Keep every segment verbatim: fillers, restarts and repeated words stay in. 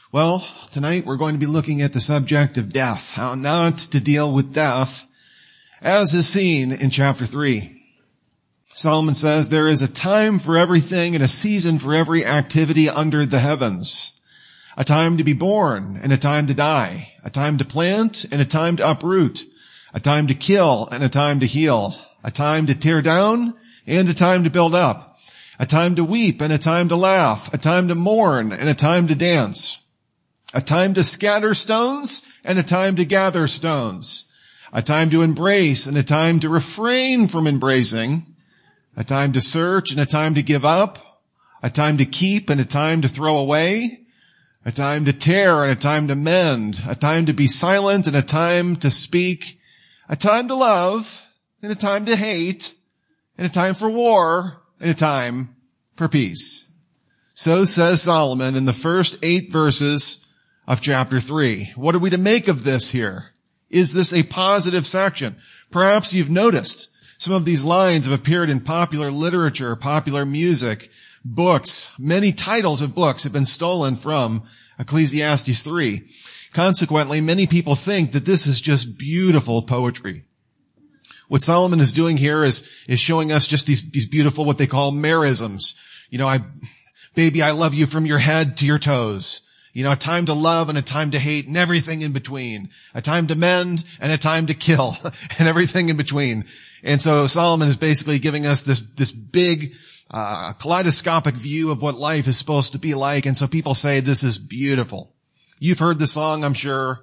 Well, tonight we're going to be looking at the subject of death, how not to deal with death, as is seen in chapter three. Solomon says, there is a time for everything and a season for every activity under the heavens. A time to be born and a time to die. A time to plant and a time to uproot. A time to kill and a time to heal. A time to tear down and a time to build up. A time to weep and a time to laugh. A time to mourn and a time to dance. A time to scatter stones and a time to gather stones. A time to embrace and a time to refrain from embracing. A time to search and a time to give up. A time to keep and a time to throw away. A time to tear and a time to mend. A time to be silent and a time to speak. A time to love and a time to hate. And a time for war and a time for peace. So says Solomon in the first eight verses of chapter three. What are we to make of this here? Is this a positive section? Perhaps you've noticed some of these lines have appeared in popular literature, popular music, books. Many titles of books have been stolen from Ecclesiastes three. Consequently, many people think that this is just beautiful poetry. What Solomon is doing here is, is showing us just these, these beautiful, what they call merisms. You know, I, baby, I love you from your head to your toes. You know, a time to love and a time to hate and everything in between. A time to mend and a time to kill and everything in between. And so Solomon is basically giving us this, this big, uh, kaleidoscopic view of what life is supposed to be like. And so people say this is beautiful. You've heard the song, I'm sure.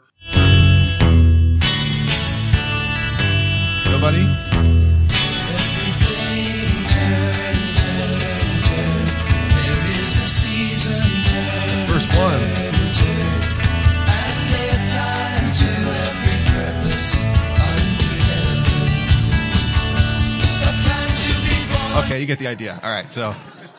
Nobody? That's verse one. Okay, you get the idea. All right, so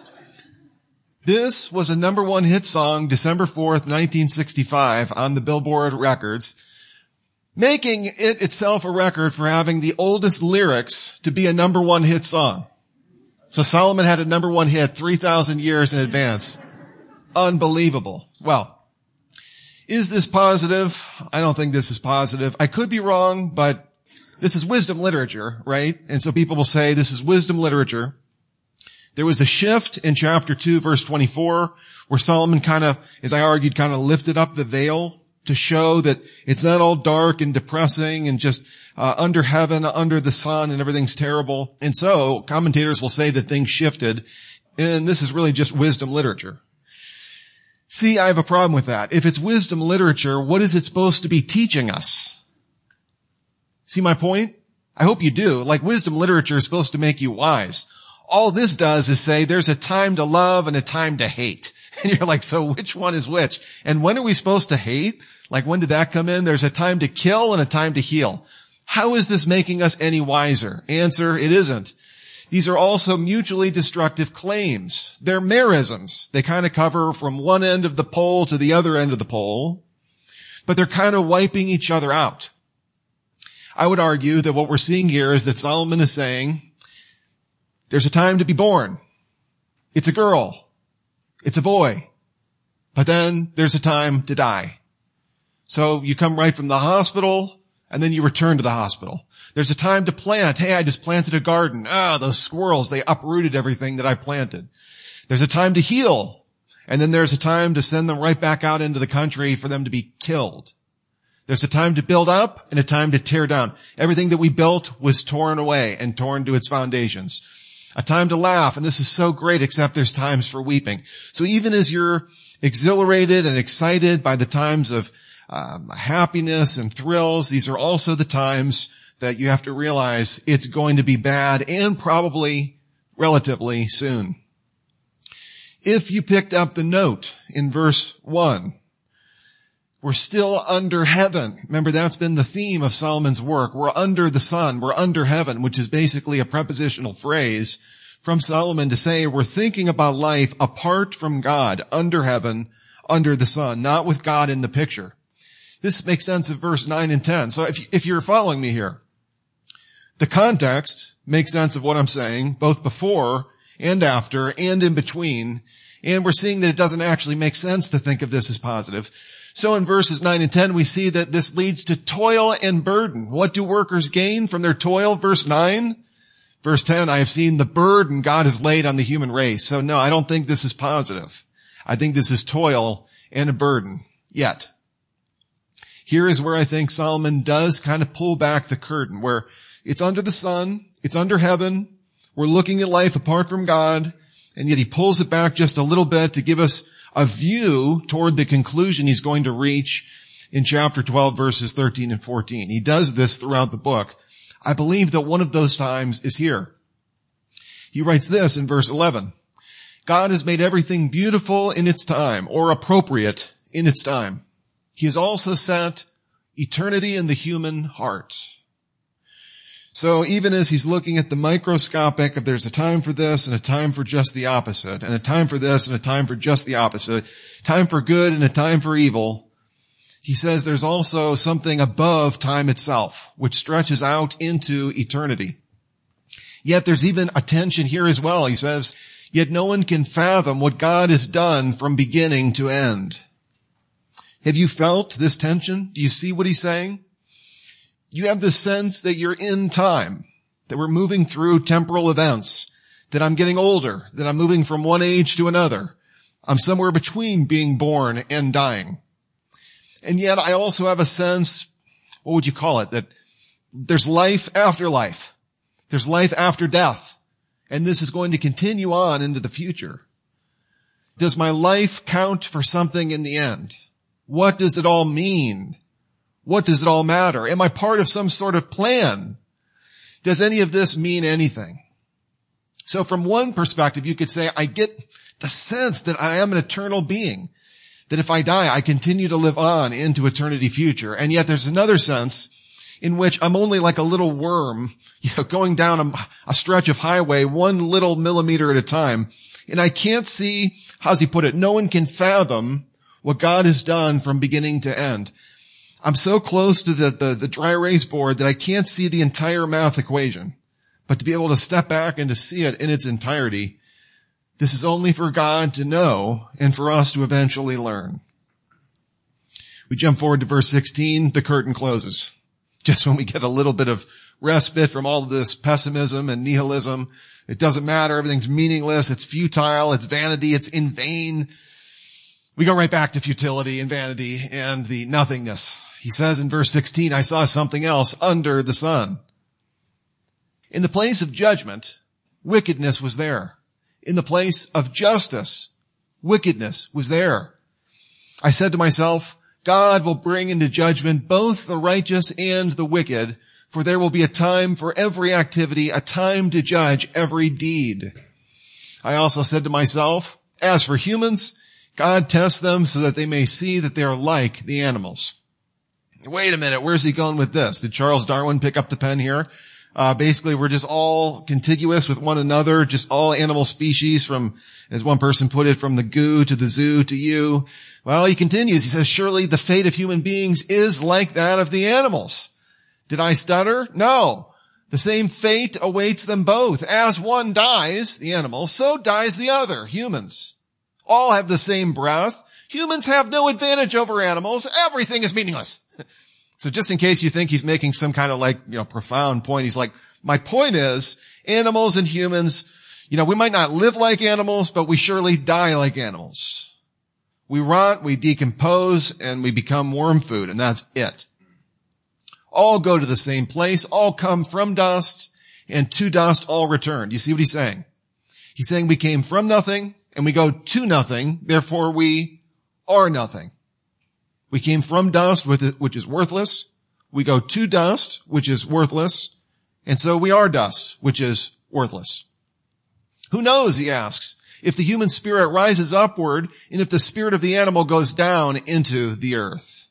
this was a number one hit song December fourth, nineteen sixty-five on the Billboard records, making it itself a record for having the oldest lyrics to be a number one hit song. So Solomon had a number one hit three thousand years in advance. Unbelievable. Well, is this positive? I don't think this is positive. I could be wrong, but this is wisdom literature, right? And so people will say this is wisdom literature. There was a shift in chapter two, verse twenty-four, where Solomon kind of, as I argued, kind of lifted up the veil to show that it's not all dark and depressing and just uh, under heaven, under the sun, and everything's terrible. And so commentators will say that things shifted, and this is really just wisdom literature. See, I have a problem with that. If it's wisdom literature, what is it supposed to be teaching us? See my point? I hope you do. Like, wisdom literature is supposed to make you wise. All this does is say there's a time to love and a time to hate. And you're like, so which one is which? And when are we supposed to hate? Like, when did that come in? There's a time to kill and a time to heal. How is this making us any wiser? Answer, it isn't. These are also mutually destructive claims. They're merisms. They kind of cover from one end of the pole to the other end of the pole, but they're kind of wiping each other out. I would argue that what we're seeing here is that Solomon is saying, there's a time to be born. It's a girl. It's a boy. But then there's a time to die. So you come right from the hospital, and then you return to the hospital. There's a time to plant. Hey, I just planted a garden. Ah, those squirrels, they uprooted everything that I planted. There's a time to heal. And then there's a time to send them right back out into the country for them to be killed. There's a time to build up and a time to tear down. Everything that we built was torn away and torn to its foundations. A time to laugh, and this is so great, except there's times for weeping. So even as you're exhilarated and excited by the times of um, happiness and thrills, these are also the times that you have to realize it's going to be bad, and probably relatively soon. If you picked up the note in verse one, we're still under heaven. Remember, that's been the theme of Solomon's work. We're under the sun. We're under heaven, which is basically a prepositional phrase from Solomon to say we're thinking about life apart from God, under heaven, under the sun, not with God in the picture. This makes sense of verse nine and ten. So if, if you're following me here, the context makes sense of what I'm saying, both before and after and in between. And we're seeing that it doesn't actually make sense to think of this as positive. So in verses nine and ten, we see that this leads to toil and burden. What do workers gain from their toil? Verse nine. Verse ten, I have seen the burden God has laid on the human race. So no, I don't think this is positive. I think this is toil and a burden. Yet, here is where I think Solomon does kind of pull back the curtain, where it's under the sun, it's under heaven, we're looking at life apart from God, and yet he pulls it back just a little bit to give us a view toward the conclusion he's going to reach in chapter twelve, verses thirteen and fourteen. He does this throughout the book. I believe that one of those times is here. He writes this in verse eleven. God has made everything beautiful in its time, or appropriate in its time. He has also set eternity in the human heart. So even as he's looking at the microscopic, if there's a time for this and a time for just the opposite, and a time for this and a time for just the opposite, time for good and a time for evil, he says there's also something above time itself, which stretches out into eternity. Yet there's even a tension here as well. He says, yet no one can fathom what God has done from beginning to end. Have you felt this tension? Do you see what he's saying? You have the sense that you're in time, that we're moving through temporal events, that I'm getting older, that I'm moving from one age to another. I'm somewhere between being born and dying. And yet I also have a sense, what would you call it, that there's life after life. There's life after death. And this is going to continue on into the future. Does my life count for something in the end? What does it all mean? What does it all matter? Am I part of some sort of plan? Does any of this mean anything? So from one perspective, you could say, I get the sense that I am an eternal being, that if I die, I continue to live on into eternity future. And yet there's another sense in which I'm only like a little worm, you know, going down a, a stretch of highway one little millimeter at a time. And I can't see, how's he put it, no one can fathom what God has done from beginning to end. I'm so close to the, the, the dry erase board that I can't see the entire math equation. But to be able to step back and to see it in its entirety, this is only for God to know and for us to eventually learn. We jump forward to verse sixteen. The curtain closes. Just when we get a little bit of respite from all of this pessimism and nihilism, it doesn't matter, everything's meaningless, it's futile, it's vanity, it's in vain. We go right back to futility and vanity and the nothingness. He says in verse sixteen, I saw something else under the sun. In the place of judgment, wickedness was there. In the place of justice, wickedness was there. I said to myself, God will bring into judgment both the righteous and the wicked, for there will be a time for every activity, a time to judge every deed. I also said to myself, as for humans, God tests them so that they may see that they are like the animals. Wait a minute, where's he going with this? Did Charles Darwin pick up the pen here? Uh, basically, we're just all contiguous with one another, just all animal species from, as one person put it, from the goo to the zoo to you. Well, he continues. He says, surely the fate of human beings is like that of the animals. Did I stutter? No. The same fate awaits them both. As one dies, the animals, so dies the other, humans. All have the same breath. Humans have no advantage over animals. Everything is meaningless. So just in case you think he's making some kind of like, you know, profound point, he's like, my point is, animals and humans, you know, we might not live like animals, but we surely die like animals. We rot, we decompose, and we become worm food, and that's it. All go to the same place, all come from dust, and to dust all return. Do you see what he's saying? He's saying we came from nothing, and we go to nothing, therefore we are nothing. We came from dust, which is worthless. We go to dust, which is worthless. And so we are dust, which is worthless. Who knows, he asks, if the human spirit rises upward and if the spirit of the animal goes down into the earth.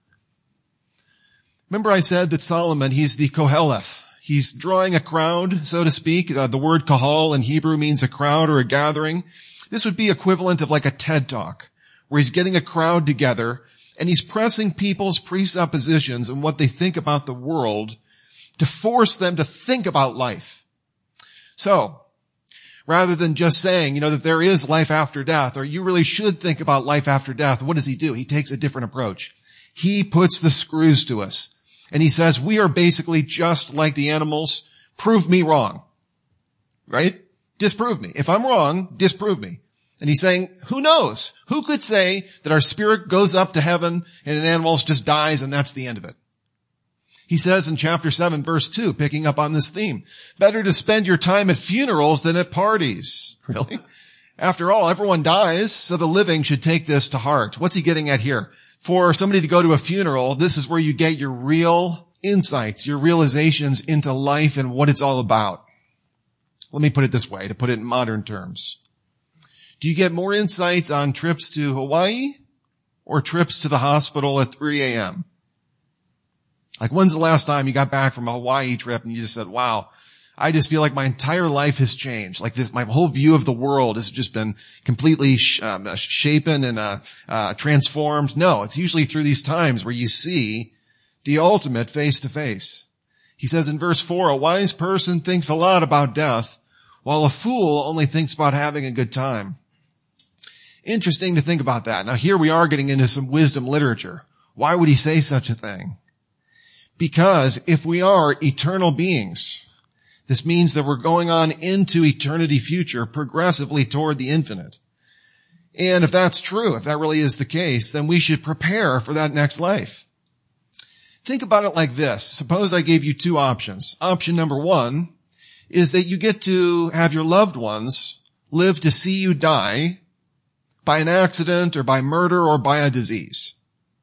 Remember I said that Solomon, he's the Koheleth. He's drawing a crowd, so to speak. Uh, the word kahal in Hebrew means a crowd or a gathering. This would be equivalent of like a TED Talk, where he's getting a crowd together and he's pressing people's presuppositions and what they think about the world to force them to think about life. So, Rather than just saying, you know, that there is life after death, or you really should think about life after death, what does he do? He takes a different approach. He puts the screws to us. And he says, we are basically just like the animals. Prove me wrong. Right? Disprove me. If I'm wrong, disprove me. And he's saying, who knows? Who could say that our spirit goes up to heaven and an animal just dies and that's the end of it? He says in chapter seven, verse two, picking up on this theme, better to spend your time at funerals than at parties. Really? After all, everyone dies, so the living should take this to heart. What's he getting at here? For somebody to go to a funeral, this is where you get your real insights, your realizations into life and what it's all about. Let me put it this way, to put it in modern terms. Do you get more insights on trips to Hawaii or trips to the hospital at three a.m.? Like, when's the last time you got back from a Hawaii trip and you just said, wow, I just feel like my entire life has changed. Like this, my whole view of the world has just been completely sh- um, shapen and uh, uh, transformed. No, it's usually through these times where you see the ultimate face to face. He says in verse four, a wise person thinks a lot about death, while a fool only thinks about having a good time. Interesting to think about that. Now here we are getting into some wisdom literature. Why would he say such a thing? Because if we are eternal beings, this means that we're going on into eternity future progressively toward the infinite. And if that's true, if that really is the case, then we should prepare for that next life. Think about it like this. Suppose I gave you two options. Option number one is that you get to have your loved ones live to see you die by an accident or by murder or by a disease.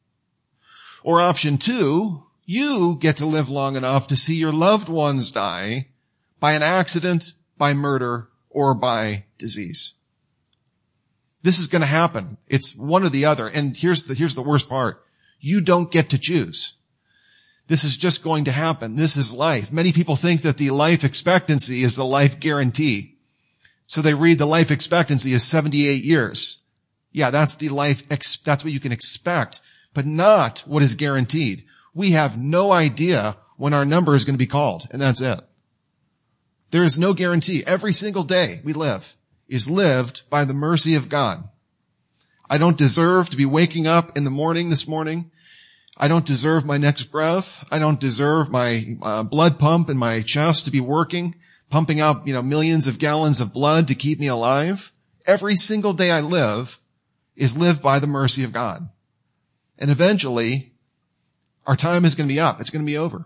Or option two, you get to live long enough to see your loved ones die by an accident, by murder, or by disease. This is going to happen. It's one or the other. And here's the, here's the worst part. You don't get to choose. This is just going to happen. This is life. Many people think that the life expectancy is the life guarantee. So they read the life expectancy is seventy-eight years. Yeah, that's the life, ex- that's what you can expect, but not what is guaranteed. We have no idea when our number is going to be called, and that's it. There is no guarantee. Every single day we live is lived by the mercy of God. I don't deserve to be waking up in the morning this morning. I don't deserve my next breath. I don't deserve my uh, blood pump in my chest to be working, pumping out, you know, millions of gallons of blood to keep me alive. Every single day I live is lived by the mercy of God. And eventually, our time is going to be up. It's going to be over.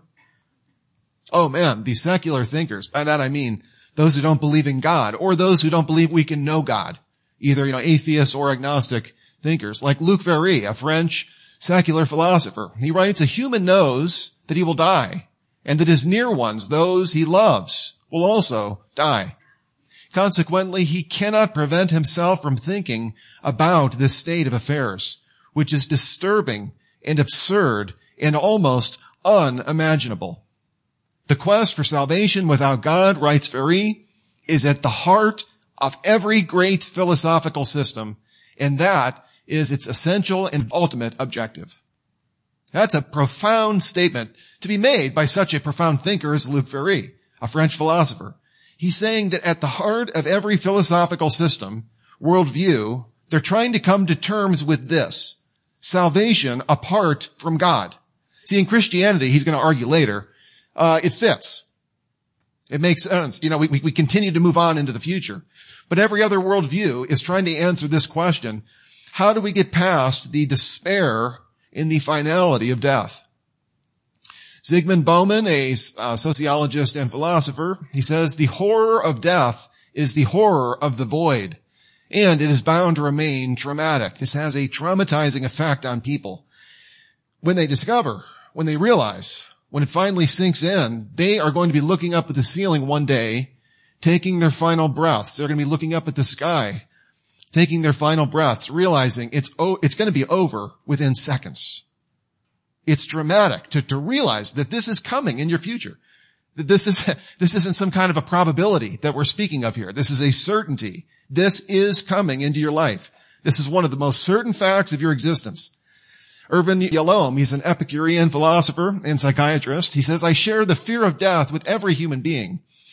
Oh man, these secular thinkers, by that I mean those who don't believe in God, or those who don't believe we can know God, either, you know, atheists or agnostic thinkers, like Luc Ferry, a French secular philosopher. He writes, a human knows that he will die, and that his near ones, those he loves, will also die. Consequently, he cannot prevent himself from thinking about this state of affairs, which is disturbing and absurd and almost unimaginable. The quest for salvation without God, writes Ferry, is at the heart of every great philosophical system, and that is its essential and ultimate objective. That's a profound statement to be made by such a profound thinker as Luc Ferry, a French philosopher. He's saying that at the heart of every philosophical system, worldview, they're trying to come to terms with this: salvation apart from God. See, in Christianity, he's going to argue later, uh, it fits. It makes sense. You know, we, we continue to move on into the future. But every other worldview is trying to answer this question: how do we get past the despair in the finality of death? Zygmunt Bauman, a uh, sociologist and philosopher, he says, the horror of death is the horror of the void, and it is bound to remain traumatic. This has a traumatizing effect on people. When they discover, when they realize, when it finally sinks in, they are going to be looking up at the ceiling one day, taking their final breaths. They're going to be looking up at the sky, taking their final breaths, realizing it's o- it's going to be over within seconds. It's dramatic to, to realize that this is coming in your future. That this is, this isn't some kind of a probability that we're speaking of here. This is a certainty. This is coming into your life. This is one of the most certain facts of your existence. Irvin Yalom, he's an Epicurean philosopher and psychiatrist. He says, I share the fear of death with every human being.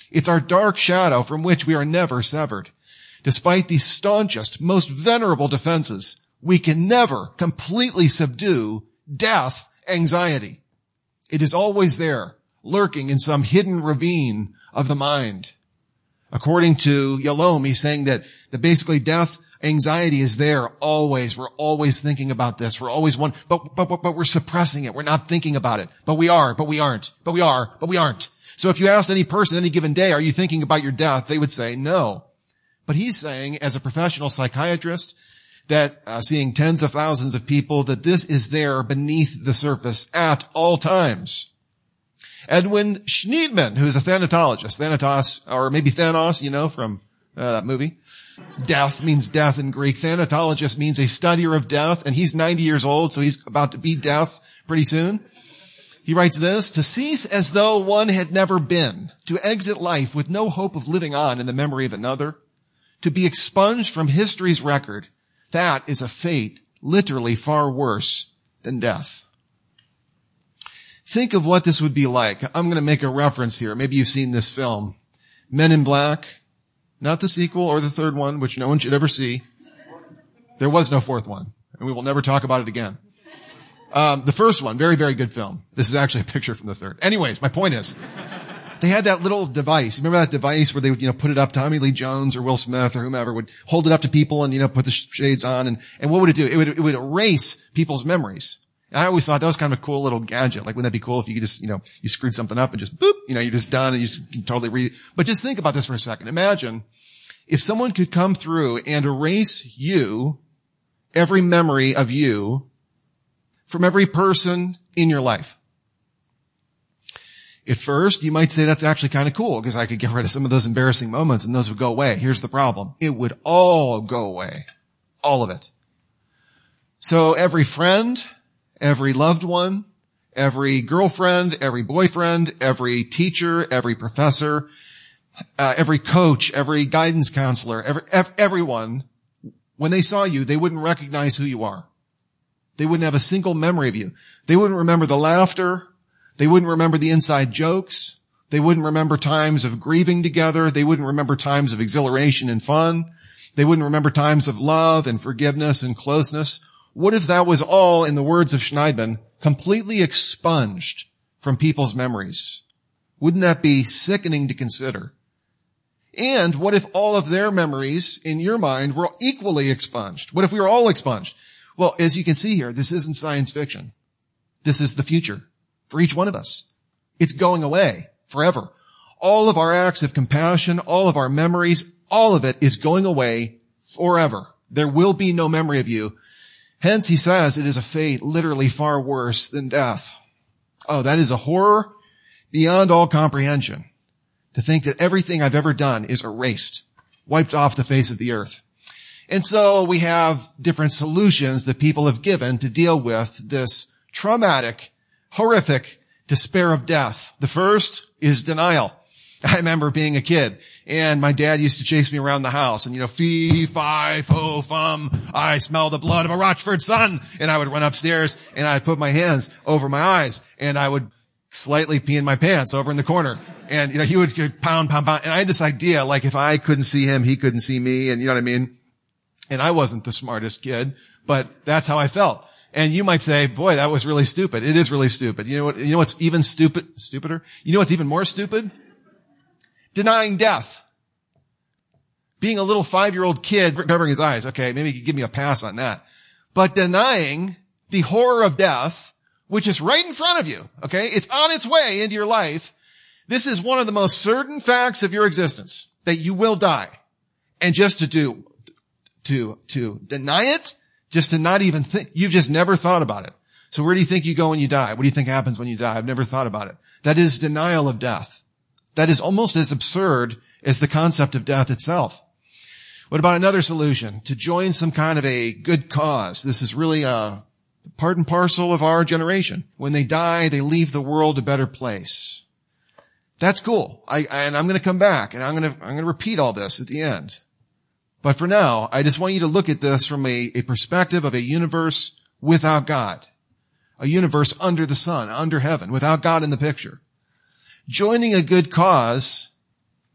It's our dark shadow from which we are never severed. Despite the staunchest, most venerable defenses, we can never completely subdue death anxiety. It is always there, lurking in some hidden ravine of the mind. According to Yalom, he's saying that, that basically death anxiety is there always. We're always thinking about this. We're always one, but, but, but, but we're suppressing it. We're not thinking about it. But we are, but we aren't, but we are, but we aren't. So if you ask any person any given day, are you thinking about your death? They would say no. But he's saying, as a professional psychiatrist, that uh, seeing tens of thousands of people, that this is there beneath the surface at all times. Edwin Schneidman, who is a thanatologist, Thanatos, or maybe Thanos, you know, from uh, that movie. Death means death in Greek. Thanatologist means a studier of death, and he's ninety years old, so he's about to be death pretty soon. He writes this, to cease as though one had never been, to exit life with no hope of living on in the memory of another, to be expunged from history's record, that is a fate literally far worse than death. Think of what this would be like. I'm going to make a reference here. Maybe you've seen this film. Men in Black. Not the sequel or the third one, which no one should ever see. There was no fourth one, and we will never talk about it again. Um, the first one, very, very good film. This is actually a picture from the third. Anyways, my point is, they had that little device. Remember that device where they would, you know, put it up, Tommy Lee Jones or Will Smith or whomever would hold it up to people and, you know, put the shades on, and, and what would it do? It would, it would erase people's memories. And I always thought that was kind of a cool little gadget. Like, wouldn't that be cool if you could just, you know, you screwed something up and just boop, you know, you're just done and you just can totally read it. But just think about this for a second. Imagine if someone could come through and erase you, every memory of you, from every person in your life. At first, you might say that's actually kind of cool because I could get rid of some of those embarrassing moments and those would go away. Here's the problem. It would all go away. All of it. So every friend, every loved one, every girlfriend, every boyfriend, every teacher, every professor, uh, every coach, every guidance counselor, every, ev- everyone, when they saw you, they wouldn't recognize who you are. They wouldn't have a single memory of you. They wouldn't remember the laughter. They wouldn't remember the inside jokes. They wouldn't remember times of grieving together. They wouldn't remember times of exhilaration and fun. They wouldn't remember times of love and forgiveness and closeness. What if that was all, in the words of Schneidman, completely expunged from people's memories? Wouldn't that be sickening to consider? And what if all of their memories in your mind were equally expunged? What if we were all expunged? Well, as you can see here, this isn't science fiction. This is the future for each one of us. It's going away forever. All of our acts of compassion, all of our memories, all of it is going away forever. There will be no memory of you. Hence, he says it is a fate literally far worse than death. Oh, that is a horror beyond all comprehension. To think that everything I've ever done is erased, wiped off the face of the earth. And so we have different solutions that people have given to deal with this traumatic, horrific despair of death. The first is denial. I remember being a kid and my dad used to chase me around the house and, you know, fee, fi, fo, fum, I smell the blood of a Rochford son. And I would run upstairs and I'd put my hands over my eyes and I would slightly pee in my pants over in the corner. And, you know, he would pound, pound, pound. And I had this idea, like if I couldn't see him, he couldn't see me. And you know what I mean? And I wasn't the smartest kid, but that's how I felt. And you might say, boy, that was really stupid. It is really stupid. You know what, you know what's even stupid, stupider? You know what's even more stupid? Denying death. Being a little five-year-old kid covering his eyes. Okay, maybe you could give me a pass on that. But denying the horror of death, which is right in front of you. Okay, it's on its way into your life. This is one of the most certain facts of your existence, that you will die. And just to do, to, to deny it, just to not even think, you've just never thought about it. So where do you think you go when you die? What do you think happens when you die? I've never thought about it. That is denial of death. That is almost as absurd as the concept of death itself. What about another solution? To join some kind of a good cause. This is really a part and parcel of our generation. When they die, they leave the world a better place. That's cool. I, and I'm going to come back and I'm going to, I'm going to repeat all this at the end. But for now, I just want you to look at this from a, a perspective of a universe without God. A universe under the sun, under heaven, without God in the picture. Joining a good cause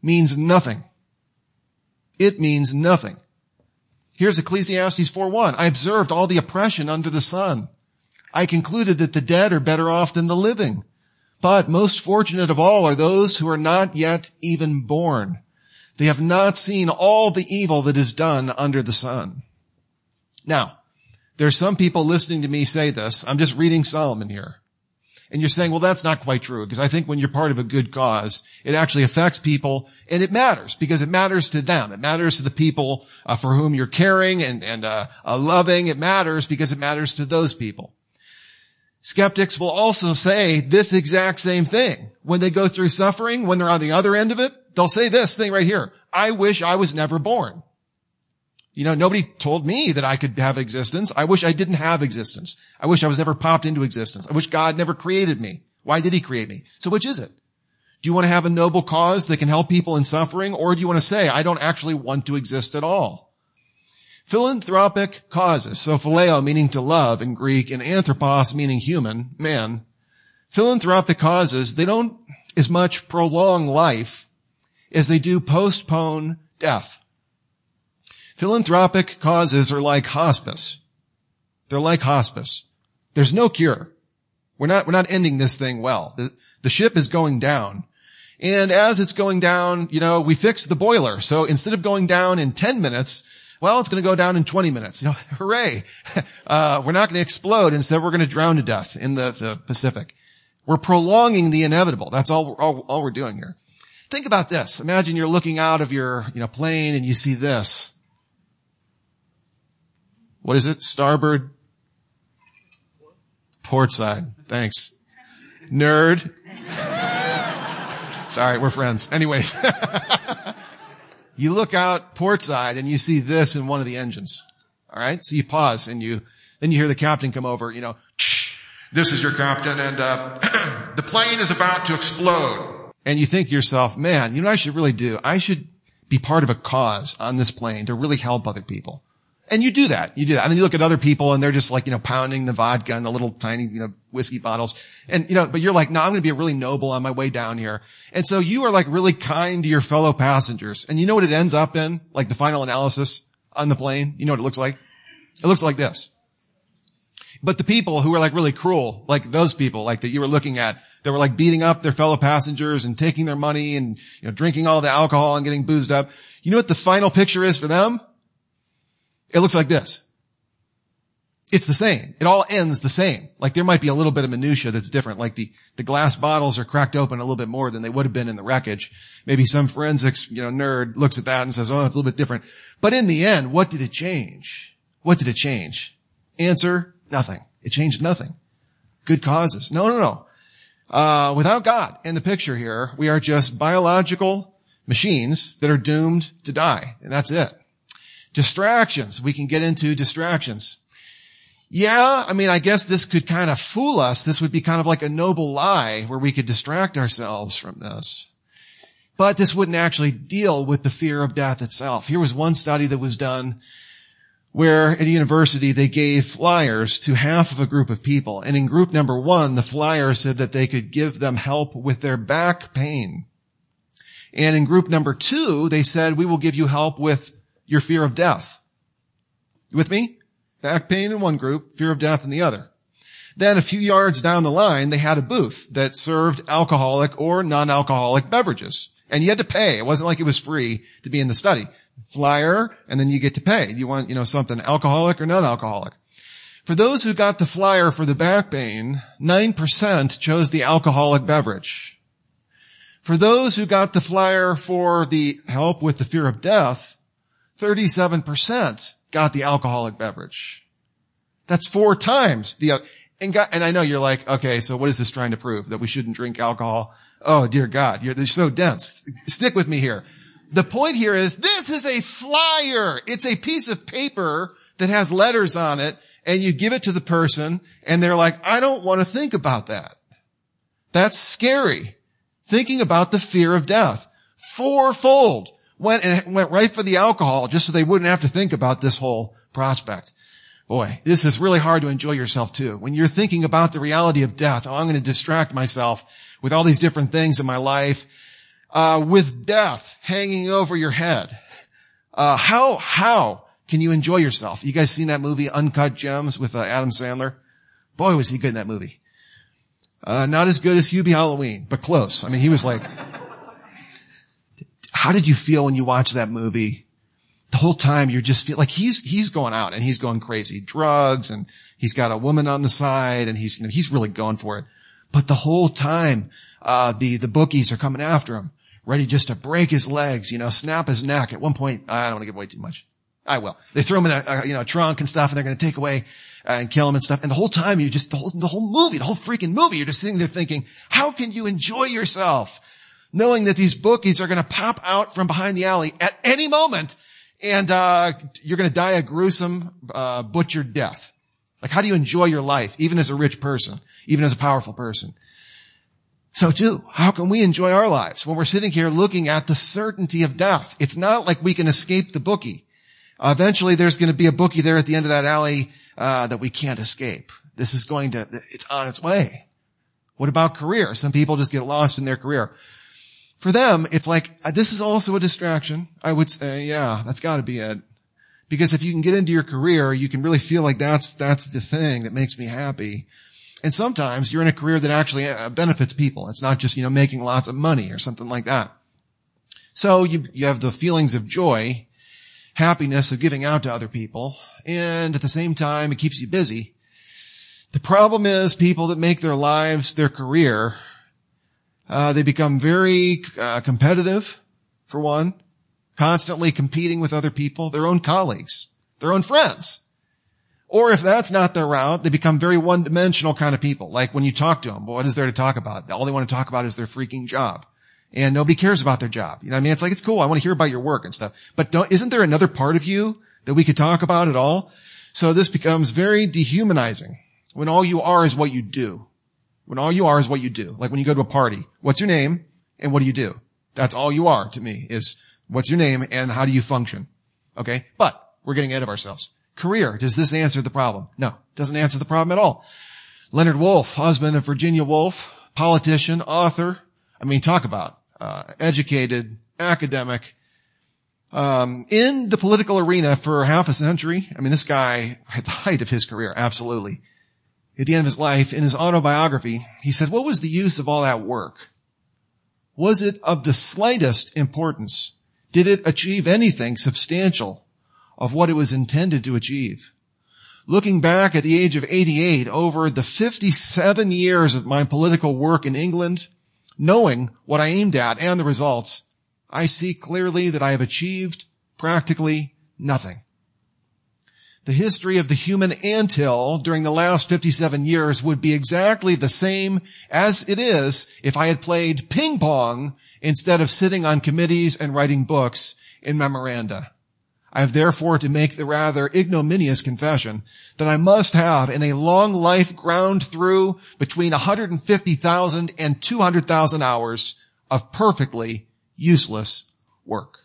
means nothing. It means nothing. Here's Ecclesiastes four one. I observed all the oppression under the sun. I concluded that the dead are better off than the living. But most fortunate of all are those who are not yet even born. They have not seen all the evil that is done under the sun. Now, there's some people listening to me say this. I'm just reading Solomon here. And you're saying, well, that's not quite true, because I think when you're part of a good cause, it actually affects people, and it matters, because it matters to them. It matters to the people uh, for whom you're caring and, and uh, uh, loving. It matters because it matters to those people. Skeptics will also say this exact same thing. When they go through suffering, when they're on the other end of it, they'll say this thing right here. I wish I was never born. You know, nobody told me that I could have existence. I wish I didn't have existence. I wish I was never popped into existence. I wish God never created me. Why did he create me? So which is it? Do you want to have a noble cause that can help people in suffering? Or do you want to say, I don't actually want to exist at all? Philanthropic causes, so phileo meaning to love in Greek and anthropos meaning human, man. Philanthropic causes, they don't as much prolong life as they do postpone death. Philanthropic causes are like hospice. They're like hospice. There's no cure. We're not, we're not ending this thing well. The, the ship is going down. And as it's going down, you know, we fixed the boiler. So instead of going down in ten minutes, well, it's going to go down in twenty minutes. You know, hooray. Uh, we're not going to explode. Instead, we're going to drown to death in the, the Pacific. We're prolonging the inevitable. That's all, all, all we're doing here. Think about this. Imagine you're looking out of your, you know, plane and you see this. What is it? Starboard? Port side. Thanks. Nerd. Sorry, we're friends. Anyways. You look out port side and you see this in one of the engines. All right? So you pause and you, then you hear the captain come over, you know, this is your captain and, uh, the plane is about to explode. And you think to yourself, man, you know what I should really do? I should be part of a cause on this plane to really help other people. And you do that. You do that. And then you look at other people and they're just like, you know, pounding the vodka in the little tiny, you know, whiskey bottles. And, you know, but you're like, no, I'm going to be really noble on my way down here. And so you are like really kind to your fellow passengers. And you know what it ends up in? Like the final analysis on the plane? You know what it looks like? It looks like this. But the people who were like really cruel, like those people, like that you were looking at, that were like beating up their fellow passengers and taking their money and, you know, drinking all the alcohol and getting boozed up. You know what the final picture is for them? It looks like this. It's the same. It all ends the same. Like there might be a little bit of minutia that's different. Like the, the glass bottles are cracked open a little bit more than they would have been in the wreckage. Maybe some forensics, you know, nerd looks at that and says, oh, it's a little bit different. But in the end, what did it change? What did it change? Answer, nothing. It changed nothing. Good causes. No, no, no. Uh, without God in the picture here, we are just biological machines that are doomed to die. And that's it. Distractions. We can get into distractions. Yeah, I mean, I guess this could kind of fool us. This would be kind of like a noble lie where we could distract ourselves from this. But this wouldn't actually deal with the fear of death itself. Here was one study that was done where at a university they gave flyers to half of a group of people. And in group number one, the flyer said that they could give them help with their back pain. And in group number two, they said, we will give you help with your fear of death. You with me? Back pain in one group, fear of death in the other. Then a few yards down the line, they had a booth that served alcoholic or non-alcoholic beverages. And you had to pay. It wasn't like it was free to be in the study. Flyer, and then you get to pay. You want, you know, something alcoholic or non-alcoholic. For those who got the flyer for the back pain, nine percent chose the alcoholic beverage. For those who got the flyer for the help with the fear of death, thirty-seven percent got the alcoholic beverage. That's four times the, and, God, and I know you're like, okay, so what is this trying to prove? That we shouldn't drink alcohol? Oh, dear God, you're, they're so dense. Stick with me here. The point here is this is a flyer. It's a piece of paper that has letters on it, and you give it to the person, and they're like, I don't want to think about that. That's scary. Thinking about the fear of death. Fourfold. Went and went right for the alcohol just so they wouldn't have to think about this whole prospect. Boy, this is really hard to enjoy yourself too. When you're thinking about the reality of death, oh, I'm going to distract myself with all these different things in my life. uh, with death hanging over your head. Uh, how, how can you enjoy yourself? You guys seen that movie Uncut Gems with uh, Adam Sandler? Boy, was he good in that movie. Uh, not as good as Hubie Halloween, but close. I mean, he was like, how did you feel when you watched that movie? The whole time you're just feel like he's, he's going out and he's going crazy. Drugs, and he's got a woman on the side, and he's, you know, he's really going for it. But the whole time, uh, the, the bookies are coming after him, ready just to break his legs, you know, snap his neck. At one point, I don't want to give away too much. I will. They throw him in a, a you know, trunk and stuff, and they're going to take away uh, and kill him and stuff. And the whole time you just, the whole, the whole movie, the whole freaking movie, you're just sitting there thinking, how can you enjoy yourself knowing that these bookies are going to pop out from behind the alley at any moment, and, uh, you're going to die a gruesome, uh, butchered death? Like, how do you enjoy your life, even as a rich person, even as a powerful person? So too, how can we enjoy our lives when we're sitting here looking at the certainty of death? It's not like we can escape the bookie. Uh, eventually there's going to be a bookie there at the end of that alley, uh, that we can't escape. This is going to, it's on its way. What about career? Some people just get lost in their career. For them, it's like, uh, this is also a distraction. I would say, yeah, that's gotta be it. Because if you can get into your career, you can really feel like that's, that's the thing that makes me happy. And sometimes you're in a career that actually uh, benefits people. It's not just, you know, making lots of money or something like that. So you, you have the feelings of joy, happiness of giving out to other people, and at the same time, it keeps you busy. The problem is people that make their lives their career, uh, they become very uh, competitive, for one, constantly competing with other people, their own colleagues, their own friends. Or if that's not their route, they become very one-dimensional kind of people. Like when you talk to them, what is there to talk about? All they want to talk about is their freaking job. And nobody cares about their job. You know what I mean? It's like, it's cool. I want to hear about your work and stuff. But don't, isn't there another part of you that we could talk about at all? So this becomes very dehumanizing when all you are is what you do. When all you are is what you do. Like when you go to a party, what's your name and what do you do? That's all you are to me, is what's your name and how do you function? Okay? But we're getting ahead of ourselves. Career. Does this answer the problem? No, doesn't answer the problem at all. Leonard Woolf, husband of Virginia Woolf, politician, author. I mean, talk about uh educated, academic, um in the political arena for half a century. I mean, this guy, at the height of his career, absolutely. At the end of his life, in his autobiography, he said, what was the use of all that work? Was it of the slightest importance? Did it achieve anything substantial of what it was intended to achieve? Looking back at the age of eighty-eight, over the fifty-seven years of my political work in England, knowing what I aimed at and the results, I see clearly that I have achieved practically nothing. The history of the human anthill during the last fifty-seven years would be exactly the same as it is if I had played ping pong instead of sitting on committees and writing books in memoranda. I have therefore to make the rather ignominious confession that I must have in a long life ground through between one hundred fifty thousand and two hundred thousand hours of perfectly useless work.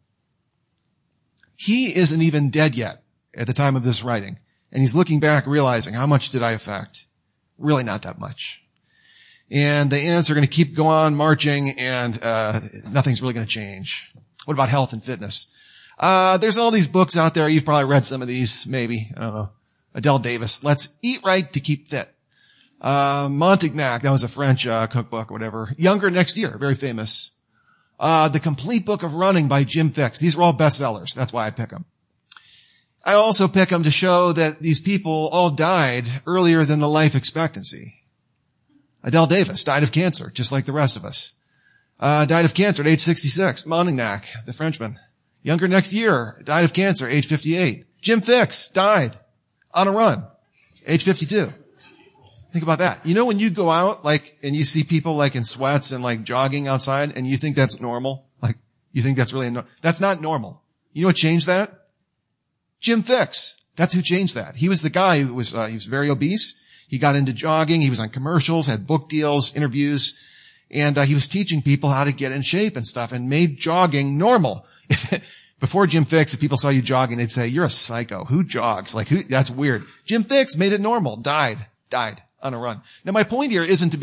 He isn't even dead yet at the time of this writing, and he's looking back realizing, how much did I affect? Really not that much. And the ants are going to keep going on marching, and uh nothing's really going to change. What about health and fitness? Uh, there's all these books out there. You've probably read some of these, maybe. I don't know. Adele Davis. Let's eat right to keep fit. Uh, Montignac. That was a French, uh, cookbook or whatever. Younger Next Year. Very famous. Uh, The Complete Book of Running by Jim Fixx. These are all bestsellers. That's why I pick them. I also pick them to show that these people all died earlier than the life expectancy. Adele Davis died of cancer, just like the rest of us. Uh, died of cancer at age sixty-six. Montignac, the Frenchman. Younger Next Year, died of cancer, age fifty-eight. Jim Fixx died on a run, age fifty-two. Think about that. You know when you go out, like, and you see people like in sweats and like jogging outside, and you think that's normal? Like, you think that's really, no- that's not normal. You know what changed that? Jim Fixx. That's who changed that. He was the guy who was, uh, he was very obese. He got into jogging. He was on commercials, had book deals, interviews, and uh, he was teaching people how to get in shape and stuff and made jogging normal. If, before Jim Fixx, if people saw you jogging, they'd say, you're a psycho. Who jogs? Like, who, that's weird. Jim Fixx made it normal. Died. Died on a run. Now, my point here isn't to be like,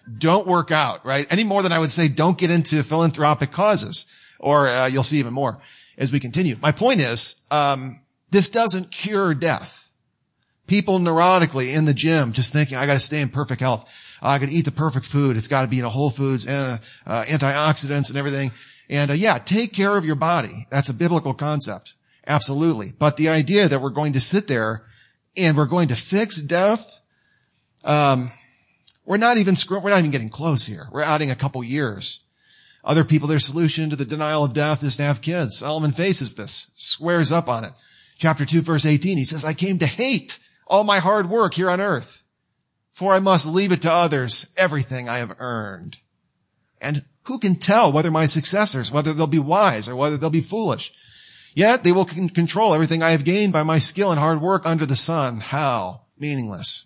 don't work out, right? Any more than I would say don't get into philanthropic causes, or uh, you'll see even more as we continue. My point is, um, this doesn't cure death. People neurotically in the gym just thinking, I got to stay in perfect health. Uh, I got to eat the perfect food. It's got to be in a Whole Foods and uh, antioxidants and everything. And uh, yeah, take care of your body. That's a biblical concept. Absolutely. But the idea that we're going to sit there and we're going to fix death, um, we're not even, we're not even getting close here. We're adding a couple years. Other people, their solution to the denial of death is to have kids. Solomon faces this, swears up on it. Chapter two, verse eighteen, he says, I came to hate all my hard work here on earth, for I must leave it to others, everything I have earned. And who can tell whether my successors, whether they'll be wise or whether they'll be foolish? Yet they will con- control everything I have gained by my skill and hard work under the sun. How? Meaningless.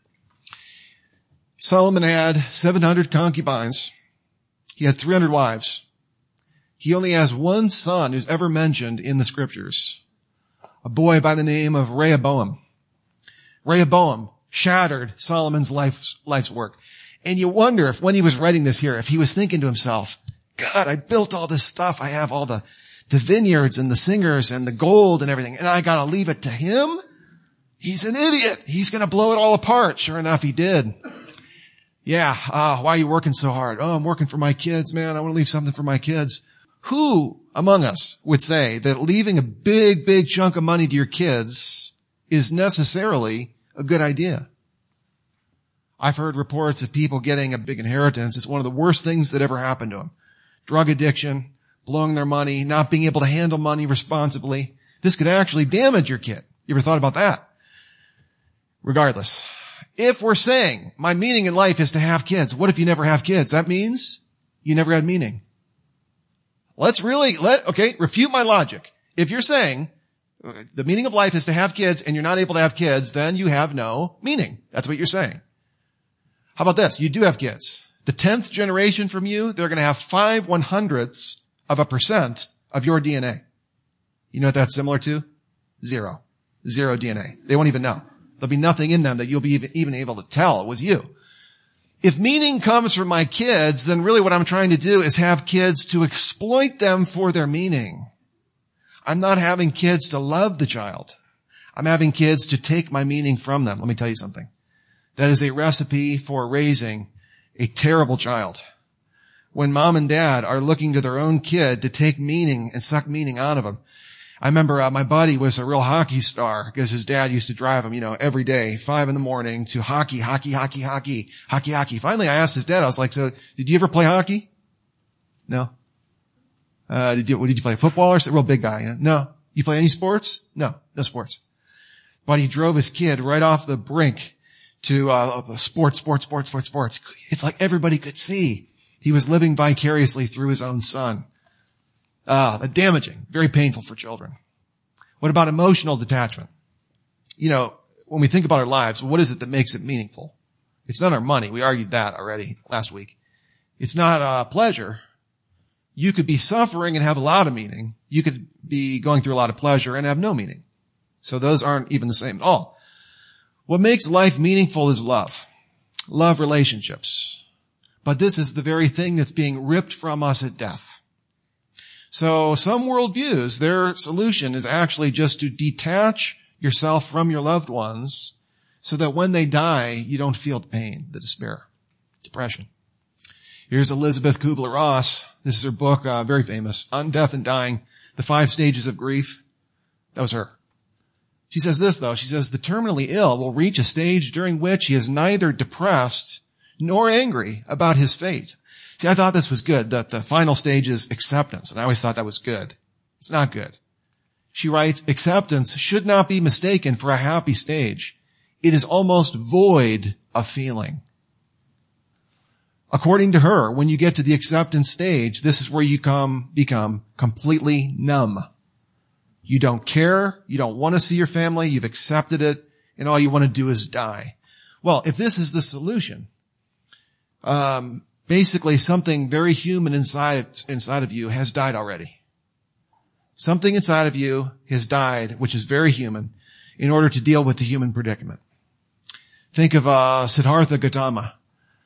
Solomon had seven hundred concubines. He had three hundred wives. He only has one son who's ever mentioned in the scriptures, a boy by the name of Rehoboam. Rehoboam shattered Solomon's life's, life's work. And you wonder if when he was writing this here, if he was thinking to himself, God, I built all this stuff. I have all the, the vineyards and the singers and the gold and everything, and I gotta leave it to him? He's an idiot. He's gonna blow it all apart. Sure enough, he did. Yeah, uh, why are you working so hard? Oh, I'm working for my kids, man. I want to leave something for my kids. Who among us would say that leaving a big, big chunk of money to your kids is necessarily a good idea? I've heard reports of people getting a big inheritance. It's one of the worst things that ever happened to them. Drug addiction, blowing their money, not being able to handle money responsibly. This could actually damage your kid. You ever thought about that? Regardless, if we're saying my meaning in life is to have kids, what if you never have kids? That means you never had meaning. Let's really, let, okay, refute my logic. If you're saying the meaning of life is to have kids and you're not able to have kids, then you have no meaning. That's what you're saying. How about this? You do have kids. The tenth generation from you, they're going to have five one hundredths of a percent of your D N A. You know what that's similar to? Zero. Zero D N A. They won't even know. There'll be nothing in them that you'll be even, even able to tell it was you. If meaning comes from my kids, then really what I'm trying to do is have kids to exploit them for their meaning. I'm not having kids to love the child. I'm having kids to take my meaning from them. Let me tell you something. That is a recipe for raising a terrible child. When mom and dad are looking to their own kid to take meaning and suck meaning out of them. I remember uh, my buddy was a real hockey star because his dad used to drive him, you know, every day, five in the morning to hockey, hockey, hockey, hockey, hockey, hockey. Finally, I asked his dad, I was like, so did you ever play hockey? No. Uh, did you, what did you play? Football or something? Real big guy? You know? No. You play any sports? No, no sports. But he drove his kid right off the brink to, uh, sports, sports, sports, sports, sports. It's like everybody could see he was living vicariously through his own son. Ah, uh, damaging, very painful for children. What about emotional detachment? You know, when we think about our lives, what is it that makes it meaningful? It's not our money. We argued that already last week. It's not uh, pleasure. You could be suffering and have a lot of meaning. You could be going through a lot of pleasure and have no meaning. So those aren't even the same at all. What makes life meaningful is love. Love relationships. But this is the very thing that's being ripped from us at death. So some worldviews, their solution is actually just to detach yourself from your loved ones so that when they die, you don't feel the pain, the despair, depression. Here's Elizabeth Kubler-Ross. This is her book, uh, very famous, On Death and Dying, The Five Stages of Grief. That was her. She says this, though. She says, the terminally ill will reach a stage during which he is neither depressed nor angry about his fate. See, I thought this was good, that the final stage is acceptance, and I always thought that was good. It's not good. She writes, acceptance should not be mistaken for a happy stage. It is almost void of feeling. According to her, when you get to the acceptance stage, this is where you come, become completely numb. You don't care. You don't want to see your family. You've accepted it, and all you want to do is die. Well, if this is the solution, um, basically, something very human inside, inside of you has died already. Something inside of you has died, which is very human, in order to deal with the human predicament. Think of uh, Siddhartha Gautama,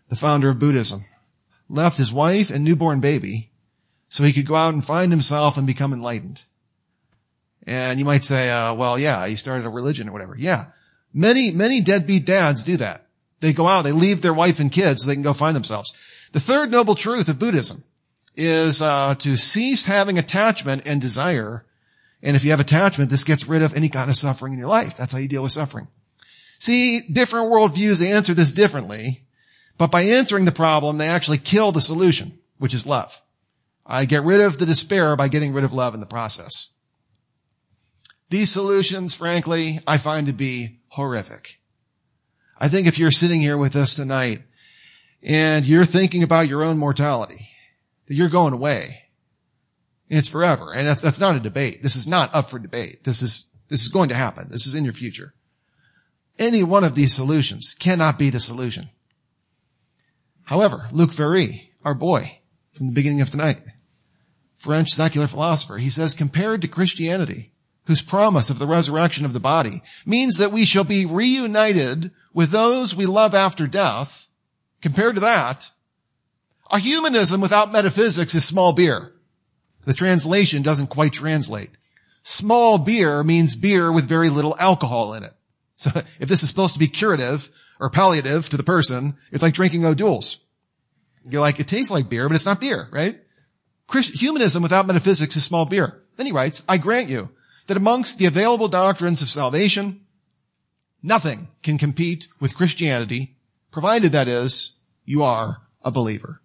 the founder of Buddhism, left his wife and newborn baby so he could go out and find himself and become enlightened. And you might say, uh, well, yeah, he started a religion or whatever. Yeah. Many, many deadbeat dads do that. They go out, they leave their wife and kids so they can go find themselves. The third noble truth of Buddhism is uh to cease having attachment and desire. And if you have attachment, this gets rid of any kind of suffering in your life. That's how you deal with suffering. See, different worldviews answer this differently, but by answering the problem, they actually kill the solution, which is love. I get rid of the despair by getting rid of love in the process. These solutions, frankly, I find to be horrific. I think if you're sitting here with us tonight and you're thinking about your own mortality, that you're going away, and it's forever, and that's, that's not a debate. This is not up for debate. This is, this is going to happen. This is in your future. Any one of these solutions cannot be the solution. However, Luc Ferry, our boy from the beginning of tonight, French secular philosopher, he says, compared to Christianity, whose promise of the resurrection of the body means that we shall be reunited with those we love after death, compared to that, a humanism without metaphysics is small beer. The translation doesn't quite translate. Small beer means beer with very little alcohol in it. So if this is supposed to be curative or palliative to the person, it's like drinking O'Doul's. You're like, it tastes like beer, but it's not beer, right? Christ- humanism without metaphysics is small beer. Then he writes, I grant you that amongst the available doctrines of salvation, nothing can compete with Christianity, provided, that is, you are a believer.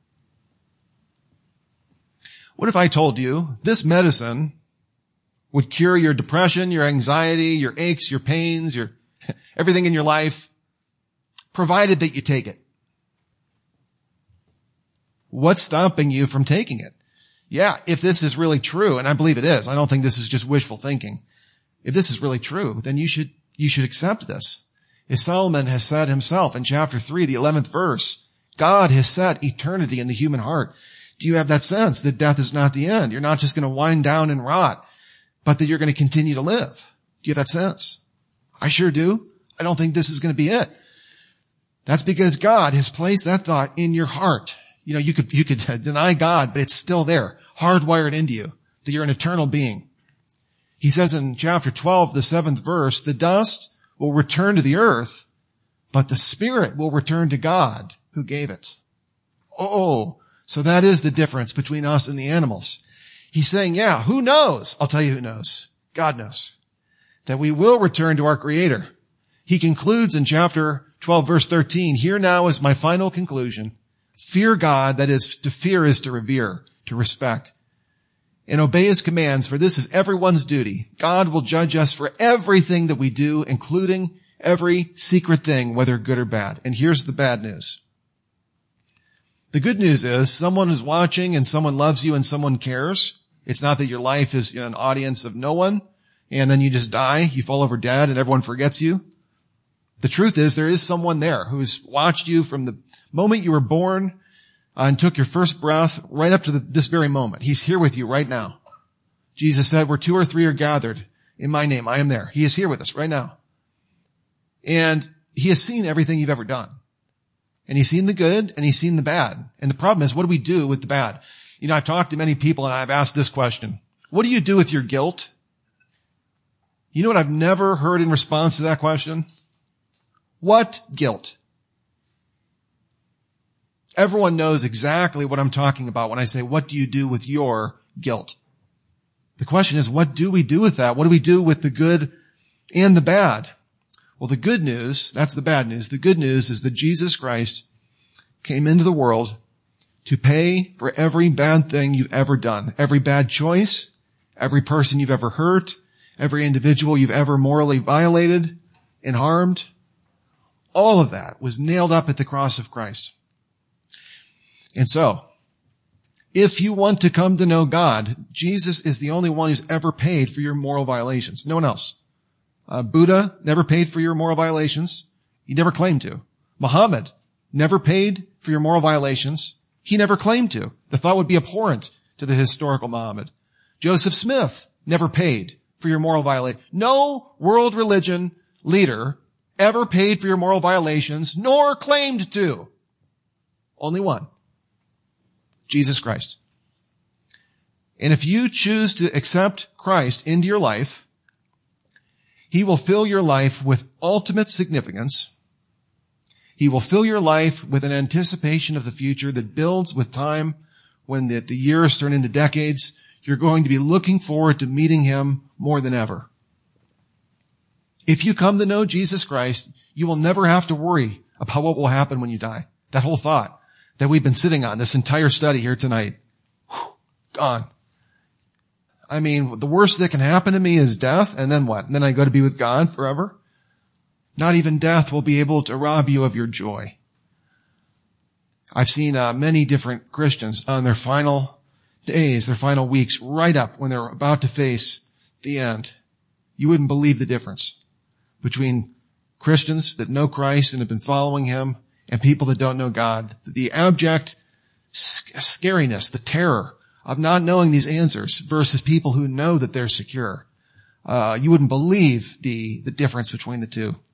What if I told you this medicine would cure your depression, your anxiety, your aches, your pains, your everything in your life, provided that you take it? What's stopping you from taking it? Yeah, if this is really true, and I believe it is, I don't think this is just wishful thinking. If this is really true, then you should, you should accept this. As Solomon has said himself in chapter three, the eleventh verse, God has set eternity in the human heart. Do you have that sense that death is not the end? You're not just going to wind down and rot, but that you're going to continue to live. Do you have that sense? I sure do. I don't think this is going to be it. That's because God has placed that thought in your heart. You know, you could, you could deny God, but it's still there, hardwired into you, that you're an eternal being. He says in chapter twelve, the seventh verse, the dust will return to the earth, but the spirit will return to God who gave it. Oh, so that is the difference between us and the animals. He's saying, yeah, who knows? I'll tell you who knows. God knows that we will return to our Creator. He concludes in chapter twelve, verse thirteen, here now is my final conclusion. Fear God, that is, to fear is to revere, to respect, and obey His commands, for this is everyone's duty. God will judge us for everything that we do, including every secret thing, whether good or bad. And here's the bad news. The good news is someone is watching and someone loves you and someone cares. It's not that your life is an audience of no one and then you just die, you fall over dead and everyone forgets you. The truth is there is someone there who's watched you from the moment you were born uh, and took your first breath right up to the, this very moment. He's here with you right now. Jesus said, where two or three are gathered in my name, I am there. He is here with us right now. And He has seen everything you've ever done. And He's seen the good and He's seen the bad. And the problem is, what do we do with the bad? You know, I've talked to many people and I've asked this question. What do you do with your guilt? You know what I've never heard in response to that question? What guilt? Everyone knows exactly what I'm talking about when I say, what do you do with your guilt? The question is, what do we do with that? What do we do with the good and the bad? Well, the good news, that's the bad news. The good news is that Jesus Christ came into the world to pay for every bad thing you've ever done, every bad choice, every person you've ever hurt, every individual you've ever morally violated and harmed. All of that was nailed up at the cross of Christ. And so, if you want to come to know God, Jesus is the only one who's ever paid for your moral violations. No one else. Uh, Buddha never paid for your moral violations. He never claimed to. Muhammad never paid for your moral violations. He never claimed to. The thought would be abhorrent to the historical Muhammad. Joseph Smith never paid for your moral violation. No world religion leader ever paid for your moral violations, nor claimed to. Only one. Jesus Christ. And if you choose to accept Christ into your life, he will fill your life with ultimate significance. He will fill your life with an anticipation of the future that builds with time. When the, the years turn into decades, you're going to be looking forward to meeting him more than ever. If you come to know Jesus Christ, you will never have to worry about what will happen when you die. That whole thought that we've been sitting on this entire study here tonight, whew, gone. I mean, the worst that can happen to me is death, and then what? And then I go to be with God forever? Not even death will be able to rob you of your joy. I've seen uh, many different Christians on their final days, their final weeks, right up when they're about to face the end. You wouldn't believe the difference between Christians that know Christ and have been following him and people that don't know God. The abject scariness, the terror of not knowing these answers versus people who know that they're secure. Uh, you wouldn't believe the, the difference between the two.